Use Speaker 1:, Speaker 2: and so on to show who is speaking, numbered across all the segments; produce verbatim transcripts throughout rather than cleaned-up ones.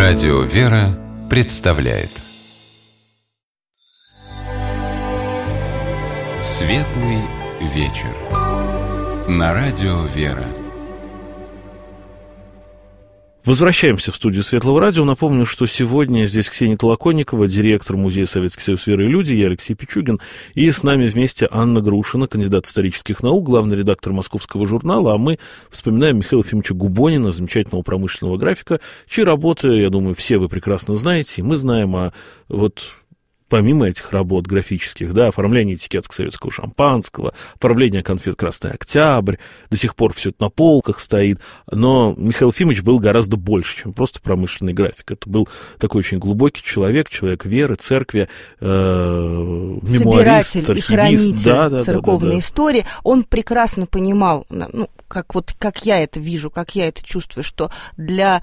Speaker 1: Радио «Вера» представляет Светлый вечер на Радио «Вера».
Speaker 2: Возвращаемся в студию Светлого радио. Напомню, что сегодня здесь Ксения Толоконникова, директор Музея Советский Союз «Вера и люди», я Алексей Пичугин, и с нами вместе Анна Грушина, кандидат исторических наук, главный редактор Московского журнала, а мы вспоминаем Михаила Ефимовича Губонина, замечательного промышленного графика, чьи работы, я думаю, все вы прекрасно знаете, и мы знаем о вот... Помимо этих работ графических, да, оформление этикеток советского шампанского, оформление конфет «Красный Октябрь», до сих пор все это на полках стоит, но Михаил Ефимович был гораздо больше, чем просто промышленный график. Это был такой очень глубокий человек, человек веры, церкви, э, мемуарист,
Speaker 3: собиратель
Speaker 2: архивист,
Speaker 3: и хранитель
Speaker 2: да, да,
Speaker 3: церковной
Speaker 2: да, да, да.
Speaker 3: истории. Он прекрасно понимал, ну, как, вот, как я это вижу, как я это чувствую, что для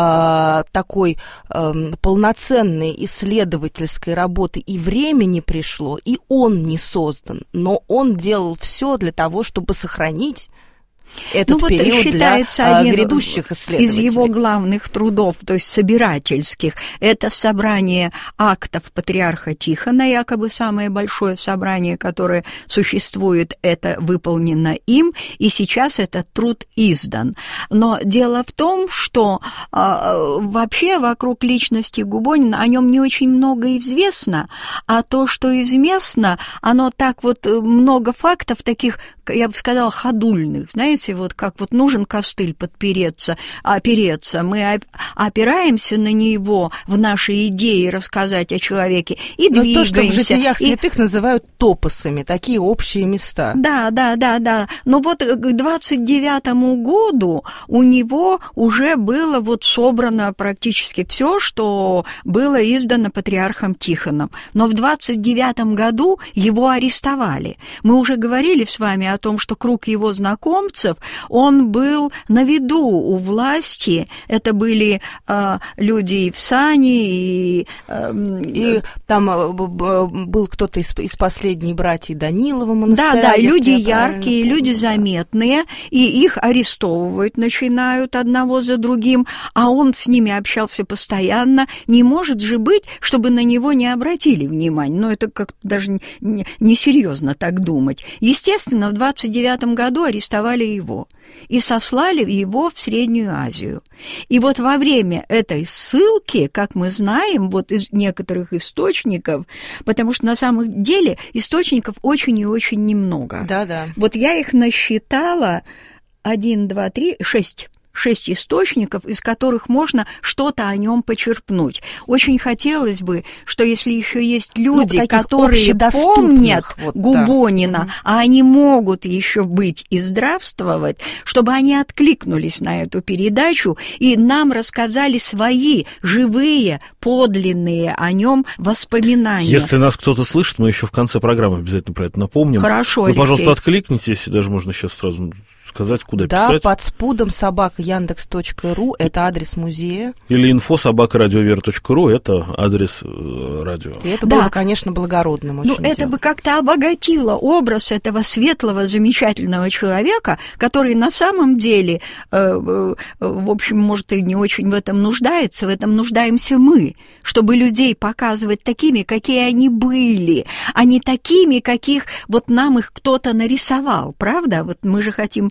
Speaker 3: э, такой э, полноценной исследовательской работы и времени пришло, и он не создан, но он делал все для того, чтобы сохранить этот
Speaker 4: ну, вот
Speaker 3: период
Speaker 4: считается
Speaker 3: для
Speaker 4: один
Speaker 3: грядущих исследователей.
Speaker 4: Из его главных трудов, то есть собирательских, это собрание актов патриарха Тихона, якобы самое большое собрание, которое существует, это выполнено им, и сейчас этот труд издан. Но дело в том, что э, вообще вокруг личности Губонина о нем не очень много известно, а то, что известно, оно так вот много фактов таких, я бы сказала, ходульных, знаете, вот как вот нужен костыль подпереться, опереться, мы опираемся на него в нашей идее рассказать о человеке и но двигаемся.
Speaker 3: То, что в житиях
Speaker 4: и...
Speaker 3: святых называют топосами, такие общие места.
Speaker 4: Да, да, да, да. Но вот к двадцать девятому году у него уже было вот собрано практически все, что было издано патриархом Тихоном. Но в двадцать девятом году его арестовали. Мы уже говорили с вами о том, что круг его знакомцев, он был на виду у власти. Это были э, люди и в сане, и... Э,
Speaker 3: и там э, был кто-то из, из последних братьев Данилова монастыря.
Speaker 4: Да, да, люди яркие, помню, люди заметные, и их арестовывают начинают одного за другим, а он с ними общался постоянно. Не может же быть, чтобы на него не обратили внимания. Но это как-то даже несерьезно так думать. Естественно, в двадцать девятом году арестовали его и сослали его в Среднюю Азию. И вот во время этой ссылки, как мы знаем, вот из некоторых источников, потому что на самом деле источников очень и очень немного.
Speaker 3: Да, да.
Speaker 4: Вот я их насчитала один, два, три, шесть. шесть источников, из которых можно что-то о нем почерпнуть. Очень хотелось бы, что если еще есть люди, ну, которые помнят вот, Губонина, да. а они могут еще быть и здравствовать, чтобы они откликнулись на эту передачу и нам рассказали свои живые, подлинные о нем воспоминания.
Speaker 2: Если нас кто-то слышит, мы еще в конце программы обязательно про это напомним.
Speaker 4: Хорошо,
Speaker 2: Вы,
Speaker 4: Алексей.
Speaker 2: пожалуйста, откликнитесь, даже можно сейчас сразу... сказать, куда
Speaker 3: да,
Speaker 2: писать.
Speaker 3: Да, под спудом собака яндекс точка ру, это адрес музея.
Speaker 2: Или инфо собака радиовера точка ру, это адрес э, радио.
Speaker 3: И это
Speaker 4: да.
Speaker 3: было, конечно, благородным очень.
Speaker 4: Ну, это
Speaker 3: делом.
Speaker 4: бы как-то обогатило образ этого светлого, замечательного человека, который на самом деле, э, э, в общем, может, и не очень в этом нуждается, в этом нуждаемся мы, чтобы людей показывать такими, какие они были, а не такими, каких вот нам их кто-то нарисовал, правда? Вот мы же хотим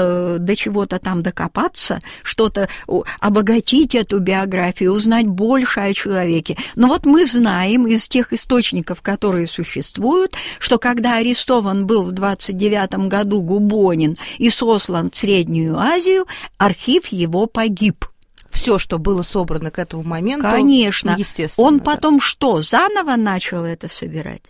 Speaker 4: до чего-то там докопаться, что-то обогатить эту биографию, узнать больше о человеке. Но вот мы знаем из тех источников, которые существуют, что когда арестован был в двадцать девятом году Губонин и сослан в Среднюю Азию, архив его погиб.
Speaker 3: Все, что было собрано к этому моменту,
Speaker 4: конечно.
Speaker 3: Естественно.
Speaker 4: Он
Speaker 3: да.
Speaker 4: потом что, заново начал это собирать?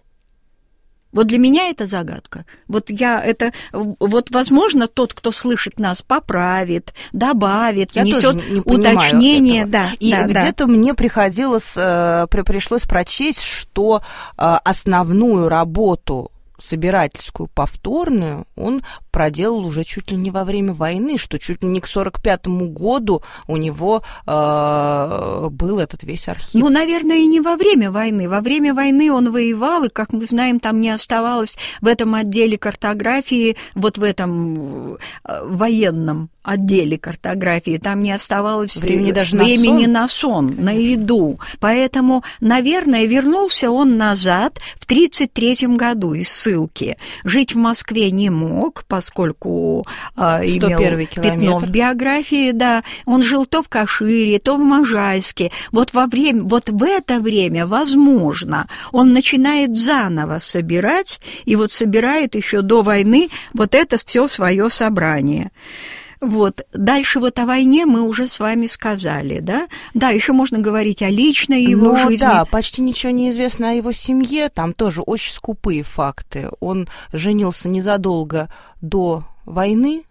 Speaker 4: Вот для меня это загадка. Вот я это, вот, возможно, тот, кто слышит нас, поправит, добавит,
Speaker 3: я
Speaker 4: внесет уточнение. Да,
Speaker 3: и
Speaker 4: да,
Speaker 3: где-то
Speaker 4: да.
Speaker 3: мне приходилось, пришлось прочесть, что основную работу собирательскую, повторную, он проделал уже чуть ли не во время войны, что чуть ли не к сорок пятому году у него э, был этот весь архив.
Speaker 4: Ну, наверное, и не во время войны. Во время войны он воевал, и, как мы знаем, там не оставалось в этом отделе картографии, вот в этом военном отделе картографии, там не оставалось
Speaker 3: времени, даже
Speaker 4: времени
Speaker 3: на сон,
Speaker 4: на сон, на еду. Поэтому, наверное, вернулся он назад в тридцать третьем году из ссылки. Жить в Москве не мог, поскольку э, имел пятно в биографии, да. Он жил то в Кашире, то в Можайске. Вот во время, вот в это время, возможно, он начинает заново собирать, и вот собирает еще до войны вот это все свое собрание. Вот. Дальше вот о войне мы уже с вами сказали, да? Да, еще можно говорить о личной его
Speaker 3: Но,
Speaker 4: жизни.
Speaker 3: Да, почти ничего не известно о его семье, там тоже очень скупые факты. Он женился незадолго до войны,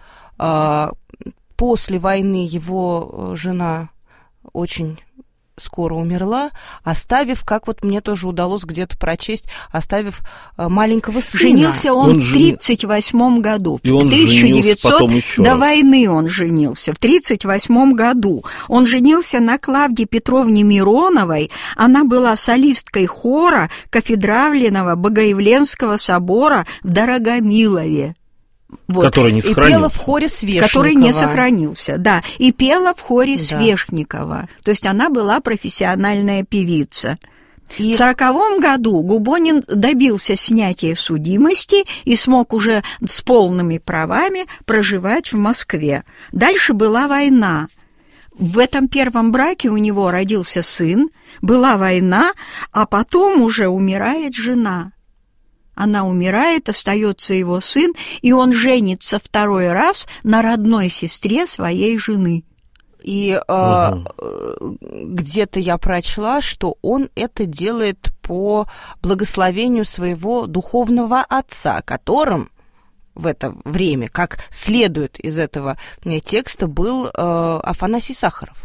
Speaker 3: после войны его жена очень скоро умерла, оставив, как вот мне тоже удалось где-то прочесть, оставив маленького сына.
Speaker 4: Женился он, он в тридцать восьмом году.
Speaker 2: И он
Speaker 4: в тысяча девятисотом до раз. Войны он женился. В тридцать восьмом году он женился на Клавдии Петровне Мироновой. Она была солисткой хора Кафедрального Богоявленского собора в Дорогомилове.
Speaker 2: Вот. Который не сохранился.
Speaker 3: И пела в хоре Свешникова.
Speaker 4: Который не сохранился, да. И пела в хоре да. Свешникова. То есть она была профессиональная певица. И... В сороковом году Губонин добился снятия судимости и смог уже с полными правами проживать в Москве. Дальше была война. В этом первом браке у него родился сын, была война, а потом уже умирает жена. Она умирает, остается его сын, и он женится второй раз на родной сестре своей жены.
Speaker 3: И э, угу. где-то я прочла, что он это делает по благословению своего духовного отца, которым в это время, как следует из этого текста, был э, Афанасий Сахаров.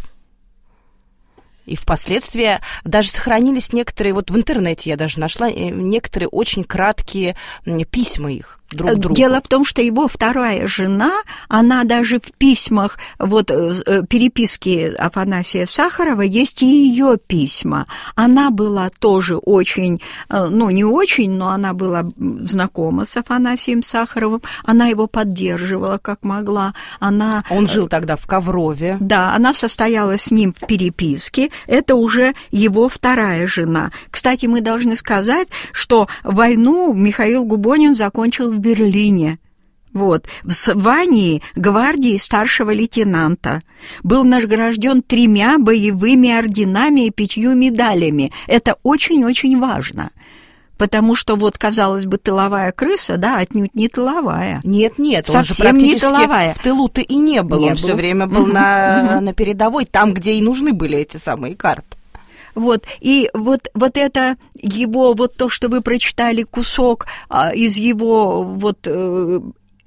Speaker 3: И впоследствии даже сохранились некоторые, вот в интернете я даже нашла, некоторые очень краткие письма их друг другу.
Speaker 4: Дело в том, что его вторая жена, она даже в письмах, вот переписки Афанасия Сахарова, есть и ее письма. Она была тоже очень, ну не очень, но она была знакома с Афанасием Сахаровым, она его поддерживала как могла. Она...
Speaker 3: Он жил тогда в Коврове.
Speaker 4: Да, она состояла с ним в переписке, это уже его вторая жена. Кстати, мы должны сказать, что войну Михаил Губонин закончил в Берлине. Вот, в звании гвардии старшего лейтенанта. Был награжден тремя боевыми орденами и пятью медалями. Это очень-очень важно. Потому что вот, казалось бы, тыловая крыса, да, отнюдь не тыловая.
Speaker 3: Нет-нет,
Speaker 4: он же практически не тыловая.
Speaker 3: В тылу-то и не был. Не он был. Все время был угу, на, угу. на передовой, там, где и нужны были эти самые карты.
Speaker 4: Вот, и вот, вот это его, вот то, что вы прочитали кусок а, из его вот э,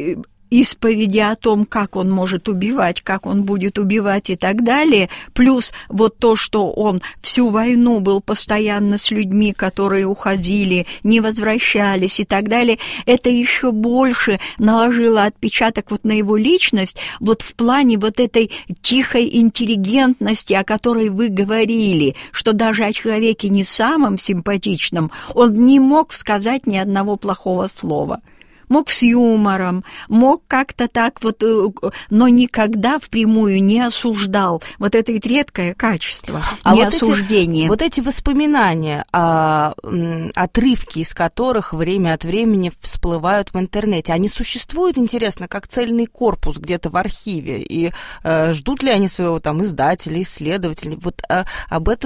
Speaker 4: исповеди о том, как он может убивать, как он будет убивать и так далее, плюс вот то, что он всю войну был постоянно с людьми, которые уходили, не возвращались и так далее, это еще больше наложило отпечаток вот на его личность, вот в плане вот этой тихой интеллигентности, о которой вы говорили, что даже о человеке не самом симпатичном он не мог сказать ни одного плохого слова. Мог с юмором, мог как-то так вот, но никогда впрямую не осуждал. Вот это ведь редкое качество, а не вот осуждение.
Speaker 3: Эти, вот эти воспоминания, а, отрывки из которых время от времени всплывают в интернете, они существуют, интересно, как цельный корпус где-то в архиве? И а, ждут ли они своего там издателя, исследователя? Вот а, об этом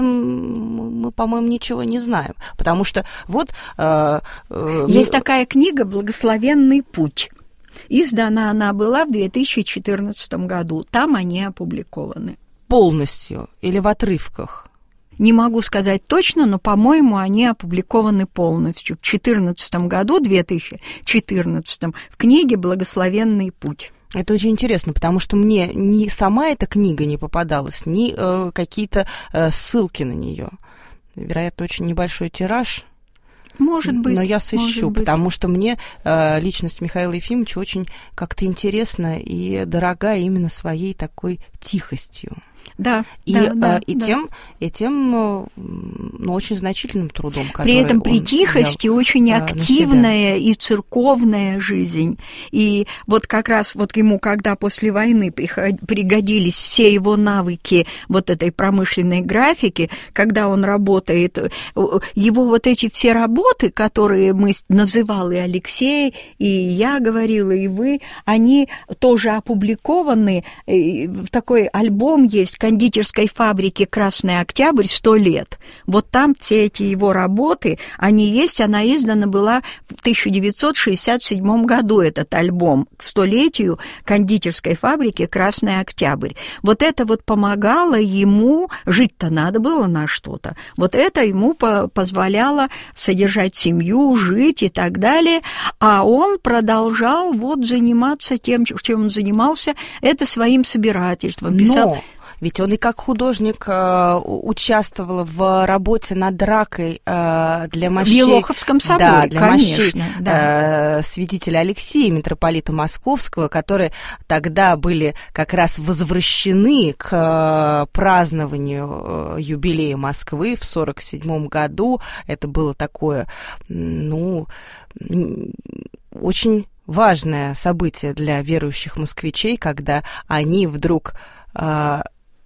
Speaker 3: мы, по-моему, ничего не знаем. Потому что вот... А,
Speaker 4: Есть мы... такая книга «Благословенный путь». Издана она была в две тысячи четырнадцатом году. Там они опубликованы.
Speaker 3: Полностью или в отрывках?
Speaker 4: Не могу сказать точно, но, по-моему, они опубликованы полностью. В две тысячи четырнадцатом году, две тысячи четырнадцатом, в книге «Благословенный путь».
Speaker 3: Это очень интересно, потому что мне ни сама эта книга не попадалась, ни э, какие-то э, ссылки на нее. Вероятно, очень небольшой тираж.
Speaker 4: Может быть.
Speaker 3: Но я сыщу,
Speaker 4: быть.
Speaker 3: потому что мне э, личность Михаила Ефимовича очень как-то интересна и дорога именно своей такой тихостью.
Speaker 4: Да,
Speaker 3: и,
Speaker 4: да, да,
Speaker 3: э, и,
Speaker 4: да.
Speaker 3: Тем, и тем, ну, очень значительным трудом, который
Speaker 4: При этом при
Speaker 3: он
Speaker 4: тихости
Speaker 3: взял,
Speaker 4: очень
Speaker 3: э,
Speaker 4: активная и церковная жизнь. И вот как раз вот ему, когда после войны пригодились все его навыки вот этой промышленной графики, когда он работает, его вот эти все работы, которые мы называл и Алексей, и я говорила, и вы, они тоже опубликованы. Такой альбом есть кондитерской фабрики «Красный Октябрь» сто лет. Вот там все эти его работы, они есть, она издана была в тысяча девятьсот шестьдесят седьмом году, этот альбом, к столетию кондитерской фабрики «Красный Октябрь». Вот это вот помогало ему, жить-то надо было на что-то, вот это ему позволяло содержать семью, жить и так далее, а он продолжал вот заниматься тем, чем он занимался, это своим собирательством. Писал...
Speaker 3: Но... Ведь он и как художник э, участвовал в работе над ракой э, для мощей...
Speaker 4: В Елоховском соборе,
Speaker 3: да, для
Speaker 4: конечно.
Speaker 3: Мощей, да. э, святителя Алексия, митрополита Московского, которые тогда были как раз возвращены к э, празднованию э, юбилея Москвы в сорок седьмом году. Это было такое, ну, очень важное событие для верующих москвичей, когда они вдруг... Э,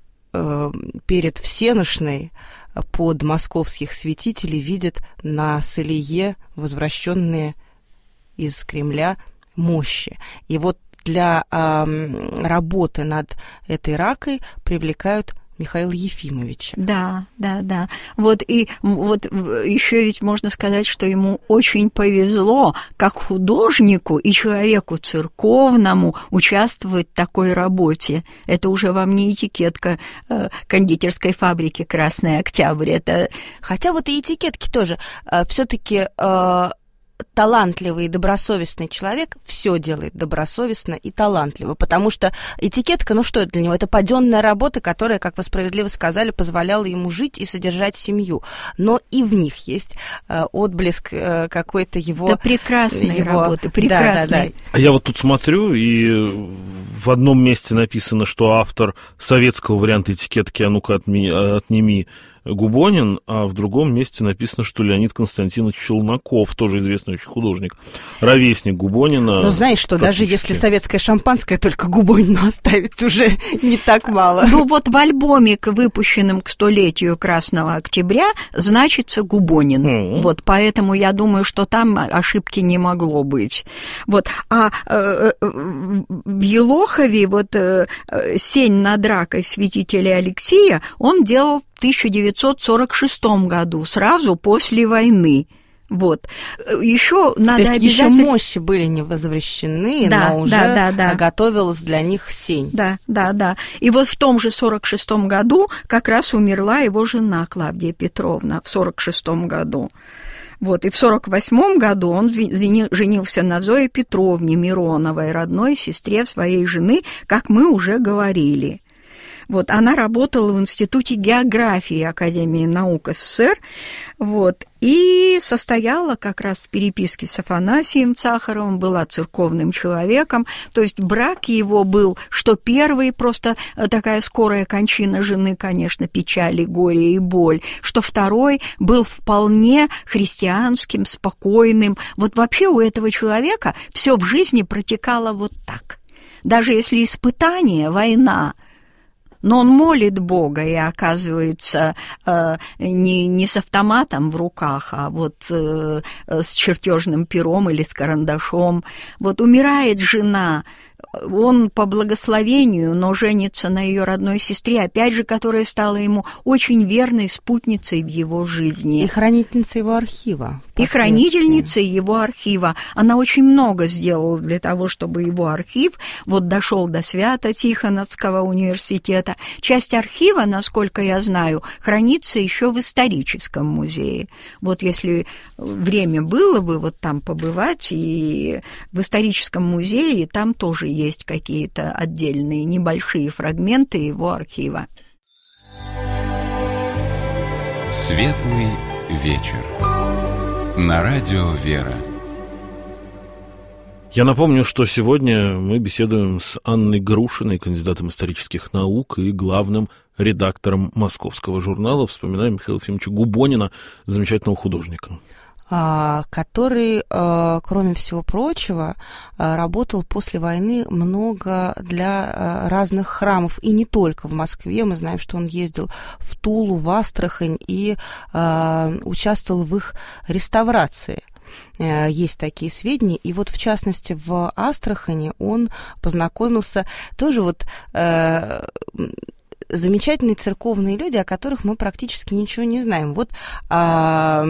Speaker 3: перед всеношной под московских святителей видят на солие возвращенные из Кремля мощи. И вот для э, работы над этой ракой привлекают Михаила Ефимовича.
Speaker 4: Да, да, да. Вот и вот еще ведь можно сказать, что ему очень повезло как художнику и человеку церковному участвовать в такой работе. Это уже вам не этикетка э, кондитерской фабрики «Красный Октябрь». Это...
Speaker 3: Хотя вот и этикетки тоже. Э, все-таки э, талантливый и добросовестный человек все делает добросовестно и талантливо, потому что этикетка, ну что это для него? Это паденная работа, которая, как вы справедливо сказали, позволяла ему жить и содержать семью. Но и в них есть э, отблеск э, какой-то его...
Speaker 4: Да, прекрасные
Speaker 3: его...
Speaker 4: работы, прекрасные.
Speaker 3: Да, да, да.
Speaker 2: А я вот тут смотрю, и в одном месте написано, что автор советского варианта этикетки «А ну-ка отми... отними» Губонин, а в другом месте написано, что Леонид Константинович Челноков, тоже известный очень художник, ровесник Губонина.
Speaker 3: Ну, знаешь что, даже если советское шампанское только Губонину оставить, уже не так мало.
Speaker 4: Ну, вот в альбоме, выпущенном к столетию Красного Октября, значится Губонин. Mm-hmm. Вот, поэтому я думаю, что там ошибки не могло быть. Вот, а э, в Елохове вот э, «Сень над ракой» святителя Алексия он делал в тысяча девятьсот сорок шестом году, сразу после войны. Вот. Еще надо
Speaker 3: То есть
Speaker 4: обязательно...
Speaker 3: еще мощи были не возвращены,
Speaker 4: да,
Speaker 3: но уже
Speaker 4: да, да, да.
Speaker 3: готовилась для них сень.
Speaker 4: Да, да, да. И вот в том же сорок шестом году как раз умерла его жена Клавдия Петровна в сорок шестом году. Вот, и в сорок восьмом году он женился на Зое Петровне Мироновой, родной сестре своей жены, как мы уже говорили. Вот, она работала в Институте географии Академии наук СССР, вот, и состояла как раз в переписке с Афанасием Цахаровым, была церковным человеком, то есть брак его был, что первый, просто такая скорая кончина жены, конечно, печаль, горе и боль, что второй был вполне христианским, спокойным. Вот вообще у этого человека все в жизни протекало вот так. Даже если испытание, война, но он молит Бога и оказывается э, не, не с автоматом в руках, а вот э, с чертежным пером или с карандашом. Вот умирает жена, он по благословению, но женится на ее родной сестре, опять же, которая стала ему очень верной спутницей в его жизни.
Speaker 3: И хранительницей его архива.
Speaker 4: И хранительницей его архива. Она очень много сделала для того, чтобы его архив вот дошел до Свято-Тихоновского университета. Часть архива, насколько я знаю, хранится еще в историческом музее. Вот если время было бы вот там побывать, и в историческом музее там тоже есть какие-то отдельные небольшие фрагменты его архива.
Speaker 1: Светлый вечер. На радио «Вера».
Speaker 2: Я напомню, что сегодня мы беседуем с Анной Грушиной, кандидатом исторических наук и главным редактором московского журнала. Вспоминаем Михаила Ефимовича Губонина, замечательного художника,
Speaker 3: который, кроме всего прочего, работал после войны много для разных храмов, и не только в Москве. Мы знаем, что он ездил в Тулу, в Астрахань и участвовал в их реставрации. Есть такие сведения. И вот, в частности, в Астрахани он познакомился тоже вот... замечательные церковные люди, о которых мы практически ничего не знаем. Вот а,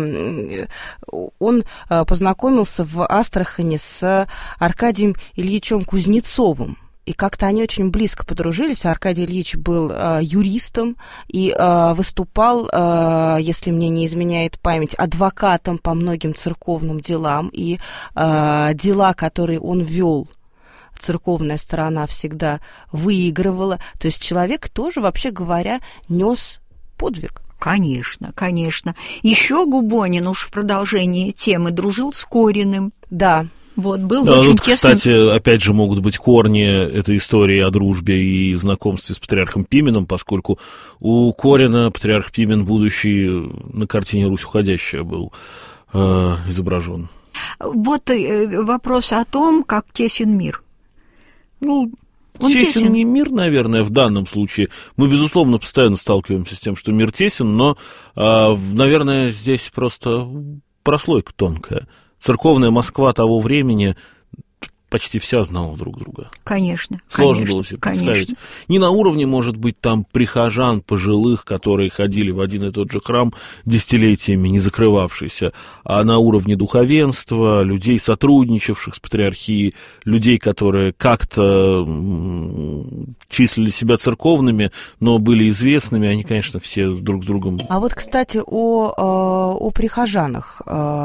Speaker 3: он познакомился в Астрахани с Аркадием Ильичем Кузнецовым. И как-то они очень близко подружились. Аркадий Ильич был а, юристом и а, выступал, а, если мне не изменяет память, адвокатом по многим церковным делам. И а, дела, которые он вел, церковная сторона всегда выигрывала. То есть человек тоже, вообще говоря, нес подвиг.
Speaker 4: Конечно, конечно. Еще Губонин уж в продолжении темы дружил с Кориным.
Speaker 3: Да.
Speaker 4: Вот, был
Speaker 2: да,
Speaker 4: очень
Speaker 2: вот,
Speaker 4: тесный...
Speaker 2: кстати, опять же, могут быть корни этой истории о дружбе и знакомстве с патриархом Пименом, поскольку у Корина патриарх Пимен, будущий, на картине «Русь уходящая» был э, изображен.
Speaker 4: Вот э, вопрос о том, как тесен мир.
Speaker 2: Ну,
Speaker 4: он
Speaker 2: тесен,
Speaker 4: тесен
Speaker 2: не мир, наверное, в данном случае. Мы, безусловно, постоянно сталкиваемся с тем, что мир тесен, но, э, наверное, здесь просто прослойка тонкая. Церковная Москва того времени почти вся знала друг друга.
Speaker 4: Конечно.
Speaker 2: Сложно
Speaker 4: конечно,
Speaker 2: было себе представить.
Speaker 4: Конечно.
Speaker 2: Не на уровне, может быть, там прихожан пожилых, которые ходили в один и тот же храм десятилетиями, не закрывавшийся, а на уровне духовенства, людей, сотрудничавших с патриархией, людей, которые как-то числили себя церковными, но были известными, они, конечно, все друг с другом.
Speaker 3: А вот, кстати, о, о прихожанах.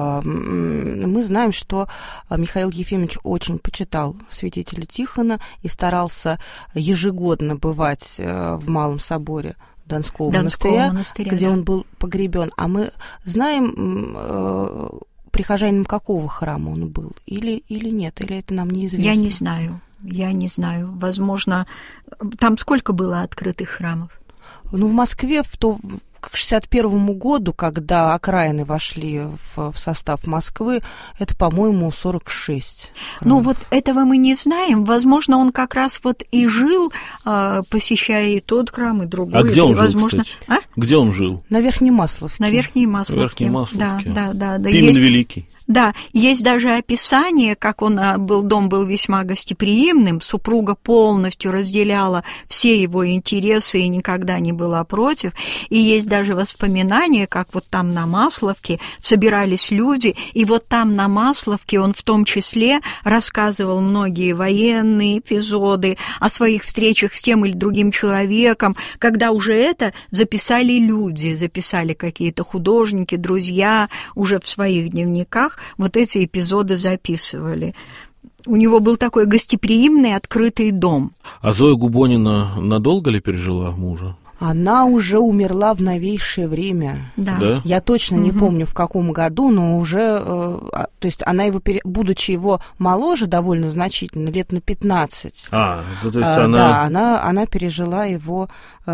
Speaker 3: Мы знаем, что Михаил Ефимович очень читал святителя Тихона и старался ежегодно бывать в Малом соборе Донского,
Speaker 4: Донского
Speaker 3: монастыря,
Speaker 4: монастыря,
Speaker 3: где
Speaker 4: да.
Speaker 3: он был погребен. А мы знаем, э, прихожанином какого храма он был? Или, или нет? Или это нам неизвестно?
Speaker 4: Я не знаю. Я не знаю. Возможно, там сколько было открытых храмов?
Speaker 3: Ну, в Москве в то... к шестьдесят первому году, когда окраины вошли в, в состав Москвы, это, по-моему, сорок шесть храмов.
Speaker 4: Ну, вот этого мы не знаем. Возможно, он как раз вот и жил, посещая и тот храм, и другой.
Speaker 2: А где он
Speaker 4: возможно...
Speaker 2: жил, кстати? А? Где он жил?
Speaker 3: На Верхней Масловке.
Speaker 4: На Верхней Масловке.
Speaker 2: На Верхней Масловке.
Speaker 4: Да, да, да. да.
Speaker 2: Пимен
Speaker 4: есть...
Speaker 2: Великий.
Speaker 4: Да, есть даже описание, как он был, дом был весьма гостеприимным, супруга полностью разделяла все его интересы и никогда не была против, и есть даже воспоминания, как вот там на Масловке собирались люди, и вот там на Масловке он в том числе рассказывал многие военные эпизоды о своих встречах с тем или другим человеком, когда уже это записали люди, записали какие-то художники, друзья уже в своих дневниках, вот эти эпизоды записывали. У него был такой гостеприимный, открытый дом.
Speaker 2: А Зоя Губонина надолго ли пережила мужа?
Speaker 3: Она уже умерла в новейшее время.
Speaker 4: Да.
Speaker 2: Да?
Speaker 3: Я точно не угу. помню, в каком году, но уже... Э, то есть она его, будучи его моложе довольно значительно, лет на пятнадцать.
Speaker 2: А, ну, то есть
Speaker 3: э,
Speaker 2: она...
Speaker 3: Да, она, она пережила его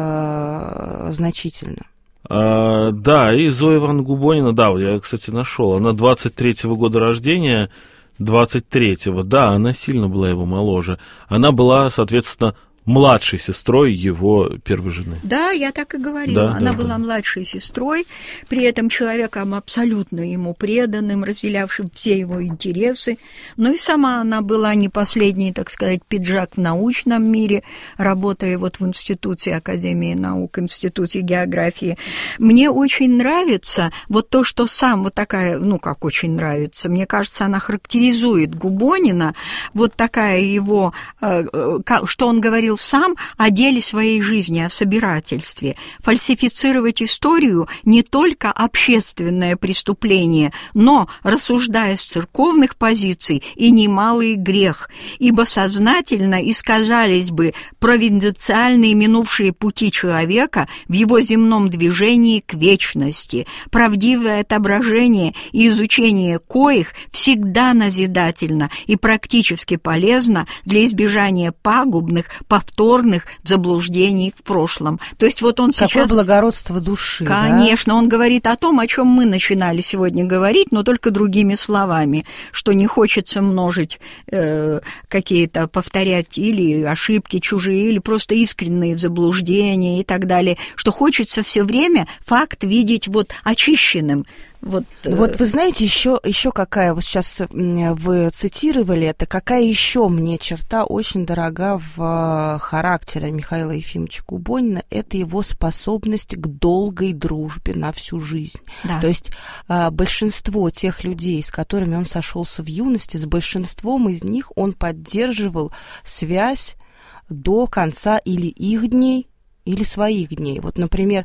Speaker 3: э, значительно.
Speaker 2: А, да, и Зоя Ивановна Губонина, да, я, кстати, нашел. Она двадцать третьего года рождения, двадцать третьего, да, она сильно была его моложе. Она была, соответственно, младшей сестрой его первой жены.
Speaker 4: Да, я так и говорила.
Speaker 2: Да,
Speaker 4: Она
Speaker 2: да,
Speaker 4: была
Speaker 2: да.
Speaker 4: младшей сестрой, при этом человеком абсолютно ему преданным, разделявшим все его интересы. Но и сама она была не последний, так сказать, пиджак в научном мире, работая вот в Институте Академии наук, Институте географии. Мне очень нравится вот то, что сам вот такая, ну как очень нравится, мне кажется, она характеризует Губонина, вот такая его, что он говорил говорил сам о деле своей жизни, о собирательстве. Фальсифицировать историю не только общественное преступление, но, рассуждая с церковных позиций, и немалый грех, ибо сознательно искажались бы провиденциальные минувшие пути человека в его земном движении к вечности. Правдивое отображение и изучение коих всегда назидательно и практически полезно для избежания пагубных, повторных заблуждений в прошлом. То есть вот он
Speaker 3: Какое
Speaker 4: сейчас...
Speaker 3: благородство души,
Speaker 4: Конечно,
Speaker 3: да?
Speaker 4: Он говорит о том, о чем мы начинали сегодня говорить, но только другими словами, что не хочется множить э, какие-то, повторять или ошибки чужие, или просто искренние заблуждения и так далее, что хочется все время факт видеть вот очищенным. Вот,
Speaker 3: вот вы знаете, еще, еще какая, вот сейчас вы цитировали это, какая еще мне черта очень дорога в характере Михаила Ефимовича Губонина, это его способность к долгой дружбе на всю жизнь.
Speaker 4: Да.
Speaker 3: То есть большинство тех людей, с которыми он сошелся в юности, с большинством из них он поддерживал связь до конца или их дней, или своих дней. Вот, например,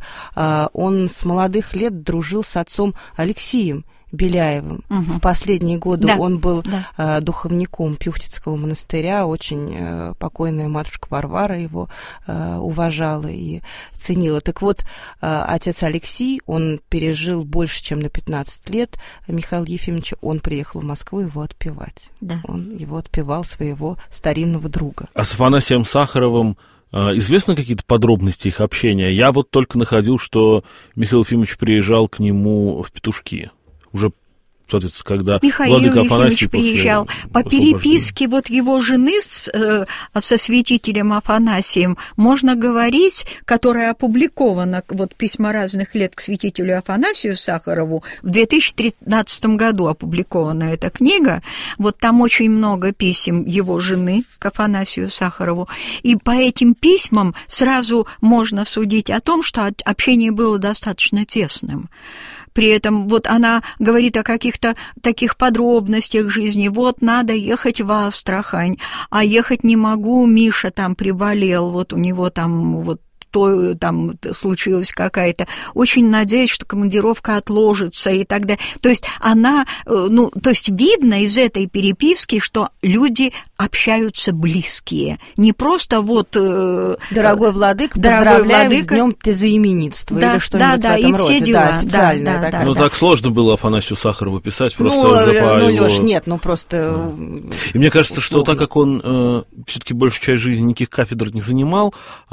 Speaker 3: он с молодых лет дружил с отцом Алексеем Беляевым. Угу. В последние годы да. он был да. духовником Пюхтицкого монастыря. Очень покойная матушка Варвара его уважала и ценила. Так вот, отец Алексей, он пережил больше, чем на пятнадцать лет Михаила Ефимовича. Он приехал в Москву его отпевать. Да. Он его отпевал, своего старинного друга.
Speaker 2: А с Афанасием Сахаровым известны какие-то подробности их общения? Я вот только находил, что Михаил Ефимович приезжал к нему в Петушки. Уже, соответственно, когда
Speaker 4: Михаил
Speaker 2: владыка Афанасий
Speaker 4: приезжал. По переписке вот его жены с, э, со святителем Афанасием можно говорить, которая опубликована, вот письма разных лет к святителю Афанасию Сахарову, в две тысячи тринадцатом году опубликована эта книга. Вот там очень много писем его жены к Афанасию Сахарову. И по этим письмам сразу можно судить о том, что общение было достаточно тесным. При этом вот она говорит о каких-то таких подробностях жизни. Вот надо ехать в Астрахань, а ехать не могу, Миша там приболел, вот у него там вот то там случилась какая-то. Очень надеюсь, что командировка отложится и так далее. То есть она, ну, то есть видно из этой переписки, что люди общаются близкие. Не просто вот...
Speaker 3: Дорогой владыка, поздравляем владыка. С днем тезаименитства
Speaker 4: да,
Speaker 3: или что-нибудь
Speaker 4: да,
Speaker 3: в этом
Speaker 4: да,
Speaker 3: роде.
Speaker 4: И все дела.
Speaker 3: Да, официальное.
Speaker 4: Да, да,
Speaker 2: ну,
Speaker 4: да,
Speaker 2: так
Speaker 4: да.
Speaker 2: сложно было Афанасию Сахарову писать, просто
Speaker 3: ну,
Speaker 2: уже по
Speaker 3: ну,
Speaker 2: его...
Speaker 3: Лёш, нет, ну просто...
Speaker 2: И мне кажется, условно. Что так как он э, все-таки большую часть жизни никаких кафедр не занимал,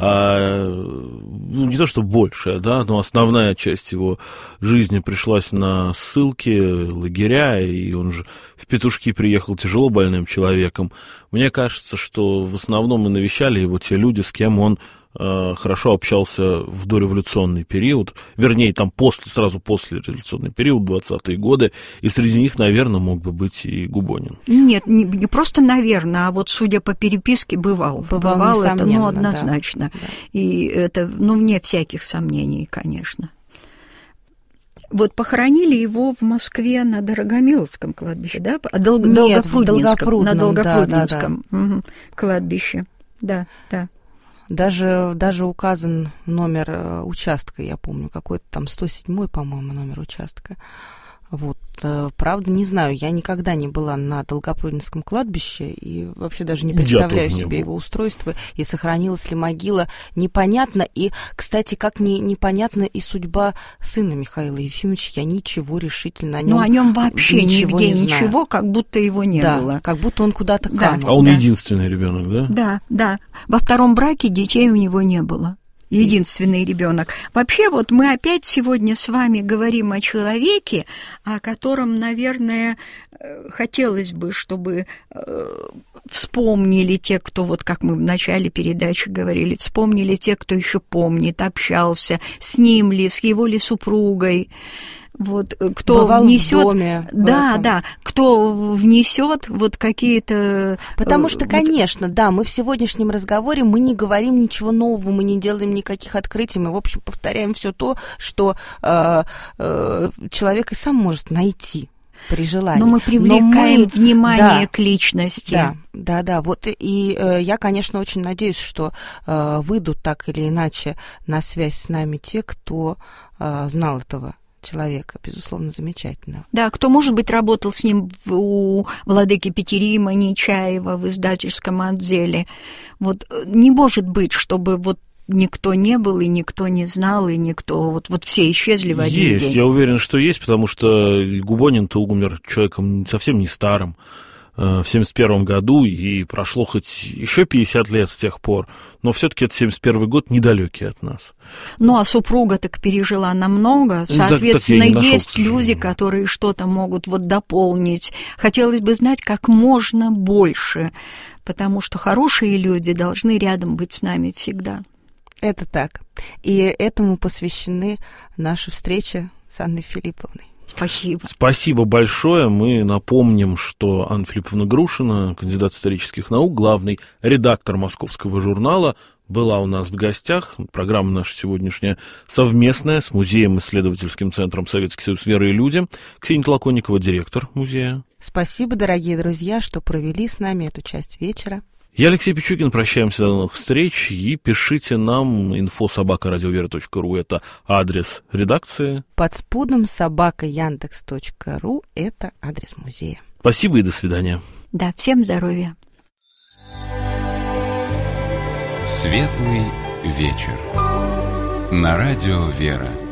Speaker 2: а, ну, не то что большая, да, но основная часть его жизни пришлась на ссылки, лагеря, и он же в Петушки приехал тяжело больным человеком. Мне кажется, что в основном и навещали его те люди, с кем он э, хорошо общался в дореволюционный период, вернее, там после, сразу после революционный период, двадцатые годы, и среди них, наверное, мог бы быть и Губонин.
Speaker 4: Нет, не, не просто наверное, а вот судя по переписке, бывал.
Speaker 3: Бывал,
Speaker 4: бывал это, ну, однозначно.
Speaker 3: Да, да.
Speaker 4: И это, ну, вне всяких сомнений, конечно. Вот похоронили его в Москве на Дорогомиловском кладбище, да? Дол-
Speaker 3: Нет,
Speaker 4: Долгопрудненском,
Speaker 3: Долгопрудном,
Speaker 4: на Долгопрудненском
Speaker 3: да, да, да.
Speaker 4: Угу. кладбище. Да, да.
Speaker 3: Даже, даже указан номер участка, я помню, какой-то там сто седьмой, по-моему, номер участка. Вот, правда, не знаю, я никогда не была на Долгопрудненском кладбище и вообще даже не представляю себе не его устройство, и сохранилась ли могила, непонятно. И, кстати, как не, непонятна и судьба сына Михаила Ефимовича, я ничего решительно о нем
Speaker 4: Ну, о нем вообще
Speaker 3: ничего
Speaker 4: нигде
Speaker 3: не знаю.
Speaker 4: Ничего, как будто его не
Speaker 3: да,
Speaker 4: было.
Speaker 3: как будто он куда-то
Speaker 4: да.
Speaker 3: канул.
Speaker 2: А он
Speaker 4: да.
Speaker 2: единственный ребенок, да?
Speaker 4: Да, да. Во втором браке детей у него не было. Единственный ребенок. Вообще, вот мы опять сегодня с вами говорим о человеке, о котором, наверное, хотелось бы, чтобы вспомнили те, кто, вот как мы в начале передачи говорили, вспомнили те, кто еще помнит, общался с ним ли, с его ли супругой. Вот кто
Speaker 3: бывал
Speaker 4: внесет,
Speaker 3: в доме,
Speaker 4: да, да, кто внесет вот какие-то.
Speaker 3: Потому что,
Speaker 4: вот...
Speaker 3: конечно, да, мы в сегодняшнем разговоре мы не говорим ничего нового, мы не делаем никаких открытий, мы в общем повторяем все то, что э, э, человек и сам может найти. При желании.
Speaker 4: Но мы привлекаем
Speaker 3: Но мы...
Speaker 4: внимание
Speaker 3: да,
Speaker 4: к личности. Да,
Speaker 3: да, да. Вот и, и э, я, конечно, очень надеюсь, что э, выйдут так или иначе на связь с нами те, кто э, знал этого человека, безусловно, замечательного.
Speaker 4: Да, кто, может быть, работал с ним в, у владыки Петерима Нечаева в издательском отделе. Вот не может быть, чтобы вот никто не был, и никто не знал, и никто... Вот, вот все исчезли в один
Speaker 2: есть,
Speaker 4: день.
Speaker 2: Я уверен, что есть, потому что Губонин-то умер человеком совсем не старым, в семьдесят первом году, и прошло хоть еще пятьдесят лет с тех пор, но все-таки это семьдесят первый год недалекий от нас.
Speaker 4: Ну, а супруга так пережила намного. Соответственно,
Speaker 2: так, так
Speaker 4: есть
Speaker 2: нашел,
Speaker 4: люди, которые что-то могут вот дополнить. Хотелось бы знать как можно больше, потому что хорошие люди должны рядом быть с нами всегда.
Speaker 3: Это так. И этому посвящены наши встречи с Анной Филипповной.
Speaker 4: Спасибо.
Speaker 2: Спасибо большое. Мы напомним, что Анна Филипповна Грушина, кандидат исторических наук, главный редактор московского журнала, была у нас в гостях. Программа наша сегодняшняя совместная с Музеем-исследовательским центром «Советский Союз. Вера и люди». Ксения Толоконникова, директор музея.
Speaker 3: Спасибо, дорогие друзья, что провели с нами эту часть вечера.
Speaker 2: Я Алексей Пичугин, прощаемся до новых встреч, и пишите нам инфо собака радиовера точка ру, это адрес редакции.
Speaker 3: Подспудным собака яндекс точка ру, это адрес музея.
Speaker 2: Спасибо и до свидания.
Speaker 4: Да, всем здоровья.
Speaker 1: Светлый вечер. На радио «Вера».